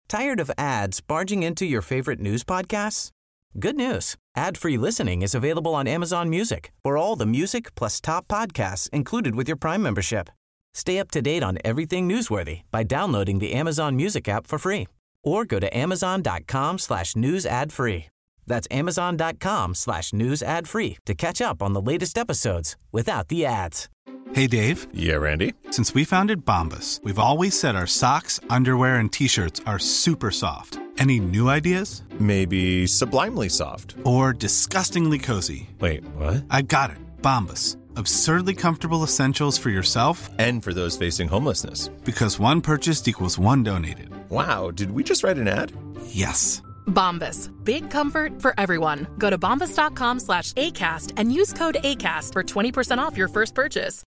Tired of ads barging into your favorite news podcasts? Good news. Ad-free listening is available on Amazon Music for all the music plus top podcasts included with your Prime membership. Stay up to date on everything newsworthy by downloading the Amazon Music app for free or go to amazon.com/news ad free. That's amazon.com/news ad free to catch up on the latest episodes without the ads. Hey, Dave. Yeah, Randy. Since we founded Bombas, we've always said our socks, underwear, and T-shirts are super soft. Any new ideas? Maybe sublimely soft. Or disgustingly cozy. Wait, what? I got it. Bombas. Absurdly comfortable essentials for yourself and for those facing homelessness. Because one purchased equals one donated. Wow, did we just write an ad? Yes. Bombas. Big comfort for everyone. Go to bombas.com/ACAST and use code ACAST for 20% off your first purchase.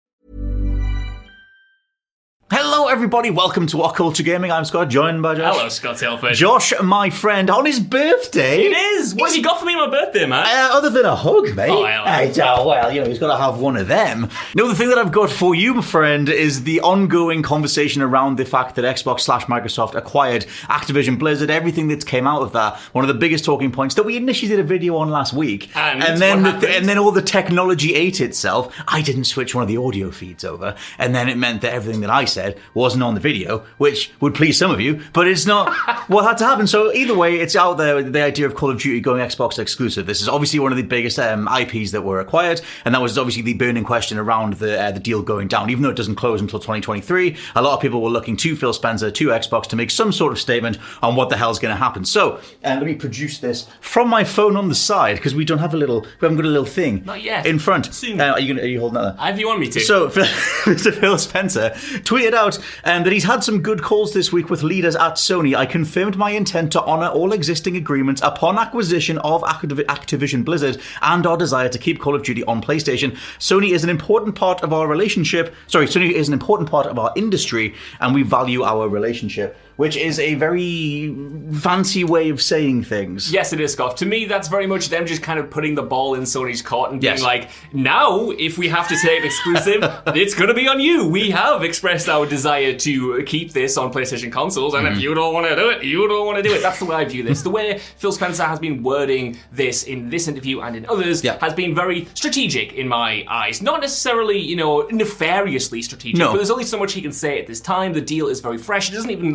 Hello, everybody. Welcome to What Culture Gaming. I'm Scott, joined by Josh. Hello, Scott Telford. Josh, my friend, on his birthday. It is. What have you got for me on my birthday, man? Other than a hug, mate. Oh, hello. Well, he's got to have one of them. No, the thing that I've got for you, my friend, is the ongoing conversation around the fact that Xbox/Microsoft acquired Activision Blizzard, everything that came out of that. One of the biggest talking points that we initially did a video on last week. And then all the technology ate itself. I didn't switch one of the audio feeds over, and then it meant that everything that I said wasn't on the video, which would please some of you, but it's not what had to happen. So either way, it's out there, the idea of Call of Duty going Xbox exclusive. This is obviously one of the biggest IPs that were acquired, and that was obviously the burning question around the deal going down. Even though it doesn't close until 2023, a lot of people were looking to Phil Spencer, to Xbox, to make some sort of statement on what the hell's going to happen. So let me produce this from my phone on the side, because we haven't got a little thing Not yet. in front. Soon. Are you holding that there? Have you want me to? So, Mr. Phil Spencer tweeted out that he's had some good calls this week with leaders at Sony. I confirmed my intent to honour all existing agreements upon acquisition of Activision Blizzard and our desire to keep Call of Duty on PlayStation. Sony is an important part of our relationship. Sony is an important part of our industry, and we value our relationship. Which is a very fancy way of saying things. Yes, it is, Scott. To me, that's very much them just kind of putting the ball in Sony's court and being Yes. like, now, if we have to take exclusive, it's going to be on you. We have expressed our desire to keep this on PlayStation consoles, and if you don't want to do it, you don't want to do it. That's the way I view this. The way Phil Spencer has been wording this in this interview and in others has been very strategic in my eyes. Not necessarily, nefariously strategic, but there's only so much he can say at this time. The deal is very fresh. It doesn't even,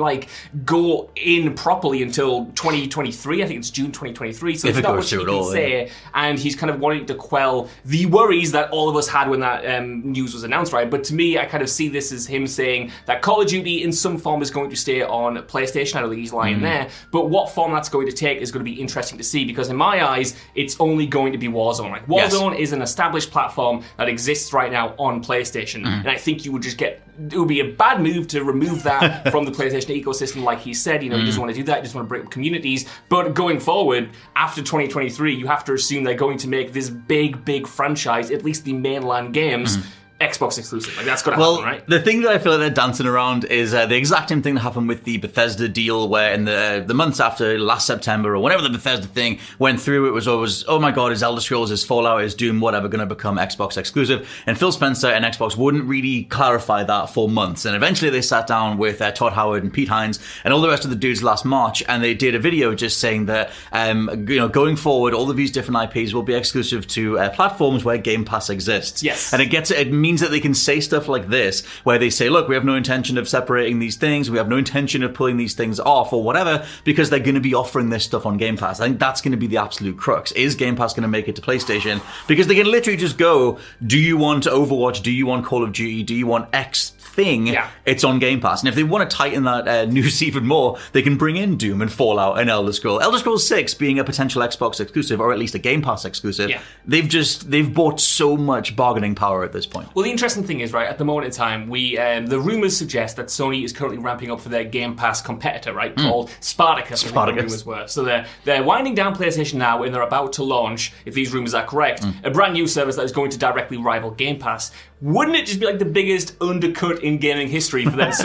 go in properly until 2023. I think it's June 2023. So there's not much he can say. And he's kind of wanting to quell the worries that all of us had when that news was announced, right? But to me, I kind of see this as him saying that Call of Duty in some form is going to stay on PlayStation. I don't think he's lying there. But what form that's going to take is going to be interesting to see, because in my eyes, it's only going to be Warzone. Warzone is an established platform that exists right now on PlayStation. And I think you would just it would be a bad move to remove that from the PlayStation ecosystem, like he said. He doesn't want to do that. He doesn't want to break up communities. But going forward, after 2023, you have to assume they're going to make this big franchise, at least the mainland games, Xbox exclusive. That's got to happen, right? The thing that I feel like they're dancing around is the exact same thing that happened with the Bethesda deal, where in the months after last September or whenever the Bethesda thing went through, it was always, oh my god, is Elder Scrolls, is Fallout, is Doom, whatever, going to become Xbox exclusive? And Phil Spencer and Xbox wouldn't really clarify that for months. And eventually they sat down with Todd Howard and Pete Hines and all the rest of the dudes last March, and they did a video just saying that, going forward, all of these different IPs will be exclusive to platforms where Game Pass exists. Yes. And it means that they can say stuff like this, where they say, look, we have no intention of separating these things, we have no intention of pulling these things off or whatever, because they're going to be offering this stuff on Game Pass. I think that's going to be the absolute crux. Is Game Pass going to make it to PlayStation? Because they can literally just go, do you want Overwatch? Do you want Call of Duty? Do you want X thing? It's on Game Pass. And if they want to tighten that news even more, they can bring in Doom and Fallout and Elder Scrolls. Elder Scrolls 6 being a potential Xbox exclusive, or at least a Game Pass exclusive, they've bought so much bargaining power at this point. Well, the interesting thing is, right, at the moment in time, the rumours suggest that Sony is currently ramping up for their Game Pass competitor, right, called Spartacus. I think the rumours were. So they're winding down PlayStation now, and they're about to launch, if these rumours are correct, a brand new service that is going to directly rival Game Pass. wouldn't it just be like the biggest undercut in gaming history for then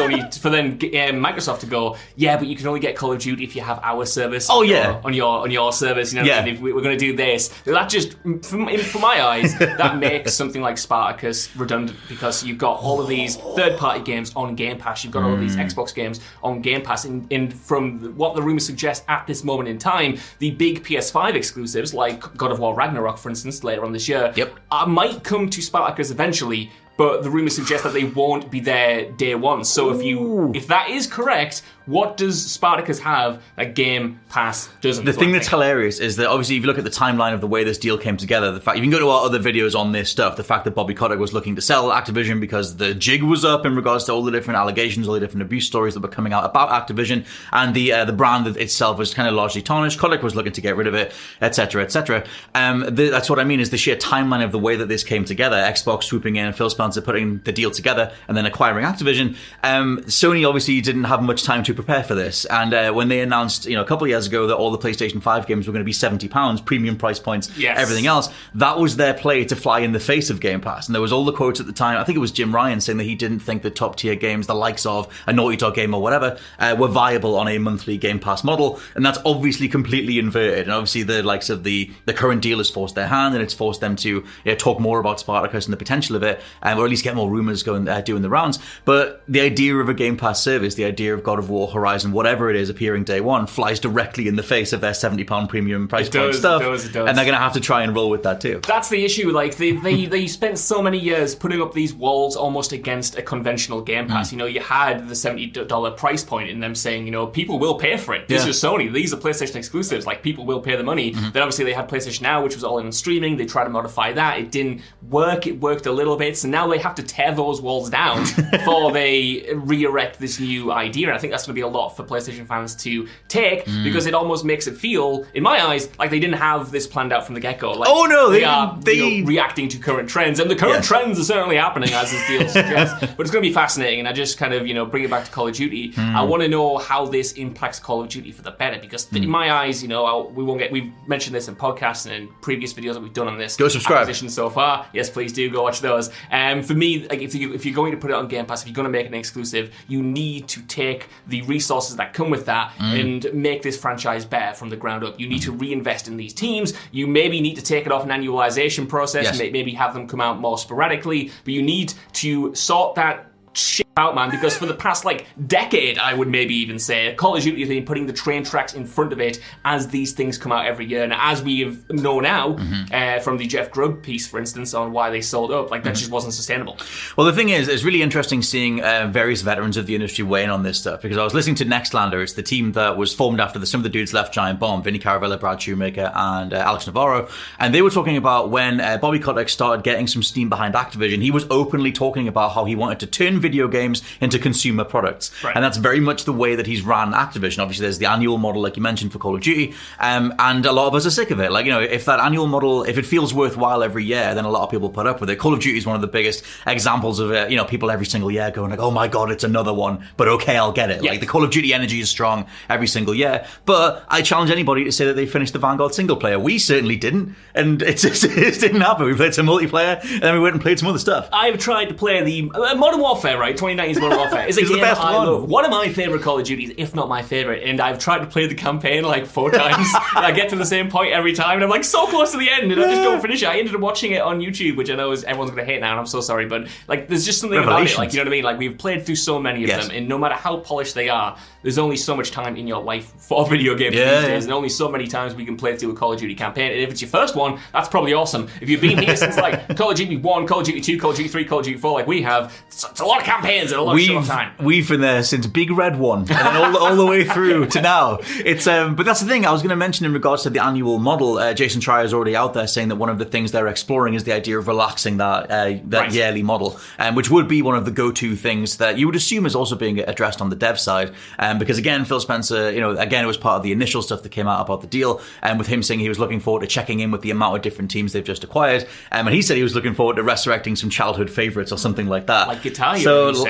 Microsoft to go, yeah, but you can only get Call of Duty if you have our service on your service, you know what I mean? If we're going to do this. That just, for my eyes, that makes something like Spartacus redundant, because you've got all of these third-party games on Game Pass, you've got all of these Xbox games on Game Pass, and from what the rumours suggest at this moment in time, the big PS5 exclusives, like God of War Ragnarok, for instance, later on this year, might come to Spartacus eventually, but the rumours suggest that they won't be there day one. So if that is correct, what does Spartacus have that Game Pass doesn't? The thing that's hilarious is that obviously if you look at the timeline of the way this deal came together, the fact you can go to our other videos on this stuff, the fact that Bobby Kotick was looking to sell Activision because the jig was up in regards to all the different allegations, all the different abuse stories that were coming out about Activision, and the brand itself was kind of largely tarnished. Kotick was looking to get rid of it, etc., etc. That's what I mean, is the sheer timeline of the way that this came together. Xbox swooping in and Phil Spencer putting the deal together and then acquiring Activision. Sony obviously didn't have much time to prepare for this, and when they announced, a couple of years ago that all the PlayStation 5 games were going to be £70, premium price points, everything else, that was their play to fly in the face of Game Pass. And there was all the quotes at the time, I think it was Jim Ryan saying that he didn't think the top tier games, the likes of a Naughty Dog game or whatever, were viable on a monthly Game Pass model, and that's obviously completely inverted. And obviously the likes of the current deal has forced their hand, and it's forced them to talk more about Spartacus and the potential of it, or at least get more rumours going doing the rounds. But the idea of a Game Pass service, the idea of God of War, Horizon, whatever it is, appearing day one, flies directly in the face of their £70 premium price point stuff. It does. And they're going to have to try and roll with that too. That's the issue. Like they spent so many years putting up these walls almost against a conventional Game Pass. You had the $70 price point in them saying, people will pay for it. This is Sony. These are PlayStation exclusives. Like, people will pay the money. Then obviously they had PlayStation Now, which was all in streaming. They tried to modify that. It didn't work. It worked a little bit. So now they have to tear those walls down before they re-erect this new idea. And I think that's going to be a lot for PlayStation fans to take, because it almost makes it feel, in my eyes, like they didn't have this planned out from the get-go. Like, they are reacting to current trends, and the current trends are certainly happening, as this deal suggests. But it's going to be fascinating, and I just kind of, bring it back to Call of Duty. I want to know how this impacts Call of Duty for the better, because in my eyes, we've mentioned this in podcasts and in previous videos that we've done on this. Go subscribe. Acquisition so far. Yes, please do go watch those. For me, like, if you're going to put it on Game Pass, if you're going to make it an exclusive, you need to take the resources that come with that and make this franchise better from the ground up. You need to reinvest in these teams. You maybe need to take it off an annualization process, maybe have them come out more sporadically, but you need to sort that shit out, man, because for the past decade, I would maybe even say, Call of Duty has been putting the train tracks in front of it as these things come out every year. And as we know now, from the Jeff Grubb piece, for instance, on why they sold up, that just wasn't sustainable. Well, the thing is, it's really interesting seeing various veterans of the industry weigh in on this stuff, because I was listening to Nextlander. It's the team that was formed after some of the dudes left Giant Bomb, Vinny Caravella, Brad Shoemaker, and Alex Navarro. And they were talking about when Bobby Kotick started getting some steam behind Activision, he was openly talking about how he wanted to turn video games into consumer products. Right. And that's very much the way that he's ran Activision. Obviously, there's the annual model, like you mentioned, for Call of Duty, and a lot of us are sick of it. If that annual model, if it feels worthwhile every year, then a lot of people put up with it. Call of Duty is one of the biggest examples of it. People every single year going oh my God, it's another one, but okay, I'll get it. Yeah. The Call of Duty energy is strong every single year. But I challenge anybody to say that they finished the Vanguard single player. We certainly didn't, and it didn't happen. We played some multiplayer, and then we went and played some other stuff. I've tried to play the Modern Warfare, right? 2019's Modern Warfare is a game I love. One of my favourite Call of Duties, if not my favourite, and I've tried to play the campaign 4 times, and I get to the same point every time, and I'm so close to the end, and I just don't finish it. I ended up watching it on YouTube, which I know everyone's going to hate now, and I'm so sorry, but there's just something about it, you know what I mean? We've played through so many of them, and no matter how polished they are, there's only so much time in your life for video games these days, and only so many times we can play through a Call of Duty campaign, and if it's your first one, that's probably awesome. If you've been here since Call of Duty 1, Call of Duty 2, Call of Duty 3, Call of Duty 4, we have, it's a lot of campaigns and a lot of time. We've been there since Big Red 1 and then all the way through to now. It's but that's the thing I was going to mention in regards to the annual model. Jason Schreier is already out there saying that one of the things they're exploring is the idea of relaxing that yearly model, which would be one of the go-to things that you would assume is also being addressed on the dev side. Because again, Phil Spencer, again, it was part of the initial stuff that came out about the deal, and with him saying he was looking forward to checking in with the amount of different teams they've just acquired, and he said he was looking forward to resurrecting some childhood favourites or something like that. Like Guitar Hero,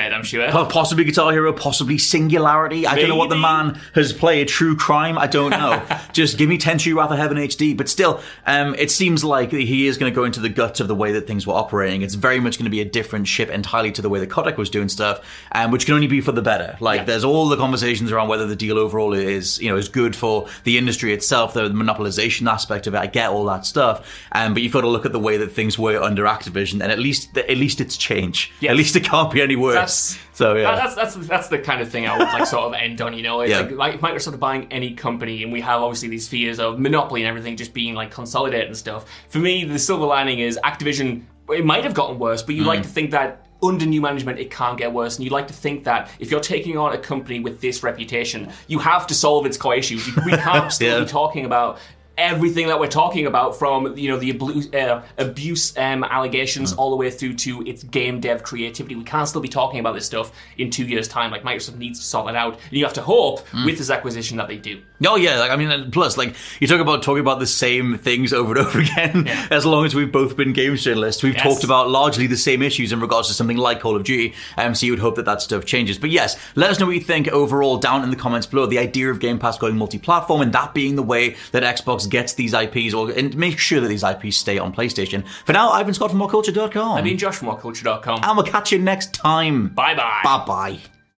said, I'm sure. Possibly Guitar Hero, possibly Singularity. I don't know what the man has played. True Crime, I don't know. Just give me Tenchu Wrath of Heaven HD. But still, it seems like he is going to go into the guts of the way that things were operating. It's very much going to be a different ship entirely to the way that Kotick was doing stuff, which can only be for the better. Like, there's all the conversations around whether the deal overall is good for the industry itself, the monopolization aspect of it. I get all that stuff, but you've got to look at the way that things were under Activision, and at least it's change. Yes. At least it can't be any worse. That's the kind of thing I would like sort of end on. It's like Microsoft buying any company, and we have obviously these fears of monopoly and everything just being like consolidated and stuff. For me, the silver lining is Activision. It might have gotten worse, but you like to think that under new management, it can't get worse. And you like to think that if you're taking on a company with this reputation, you have to solve its core issues. We can't still be talking about everything that we're talking about, from the abuse allegations all the way through to its game dev creativity. We can't still be talking about this stuff in 2 years' time. Like, Microsoft needs to sort that out, and you have to hope with this acquisition that they do. Oh yeah, plus you talking about the same things over and over again. As long as we've both been games journalists, we've talked about largely the same issues in regards to something like Call of Duty. So you would hope that stuff changes. But yes, let us know what you think overall down in the comments below. The idea of Game Pass going multi-platform, and that being the way that Xbox gets these IPs, and make sure that these IPs stay on PlayStation. For now, I've been Scott from WhatCulture.com. I've been Josh from WhatCulture.com. And we'll catch you next time. Bye-bye. Bye-bye.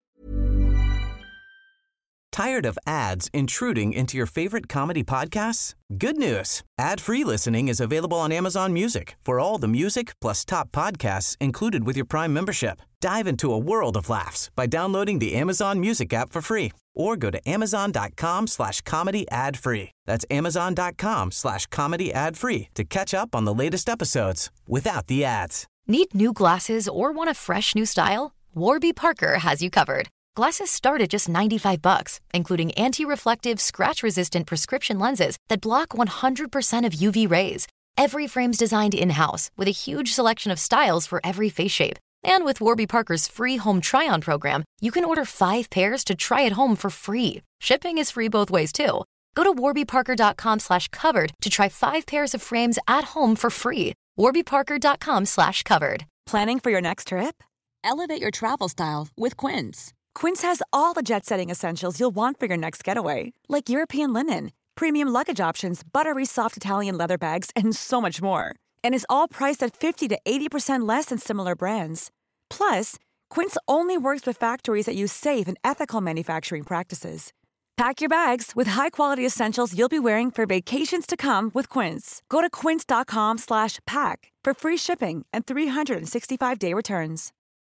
Tired of ads intruding into your favorite comedy podcasts? Good news. Ad-free listening is available on Amazon Music for all the music plus top podcasts included with your Prime membership. Dive into a world of laughs by downloading the Amazon Music app for free, or go to amazon.com/comedy ad-free. That's amazon.com/comedy ad-free to catch up on the latest episodes without the ads. Need new glasses or want a fresh new style? Warby Parker has you covered. Glasses start at just $95, including anti-reflective, scratch-resistant prescription lenses that block 100% of UV rays. Every frame's designed in-house with a huge selection of styles for every face shape. And with Warby Parker's free home try-on program, you can order 5 pairs to try at home for free. Shipping is free both ways, too. Go to warbyparker.com/covered to try 5 pairs of frames at home for free. warbyparker.com/covered. Planning for your next trip? Elevate your travel style with Quince. Quince has all the jet-setting essentials you'll want for your next getaway, like European linen, premium luggage options, buttery soft Italian leather bags, and so much more. And is all priced at 50 to 80% less than similar brands. Plus, Quince only works with factories that use safe and ethical manufacturing practices. Pack your bags with high-quality essentials you'll be wearing for vacations to come with Quince. Go to quince.com/pack for free shipping and 365-day returns.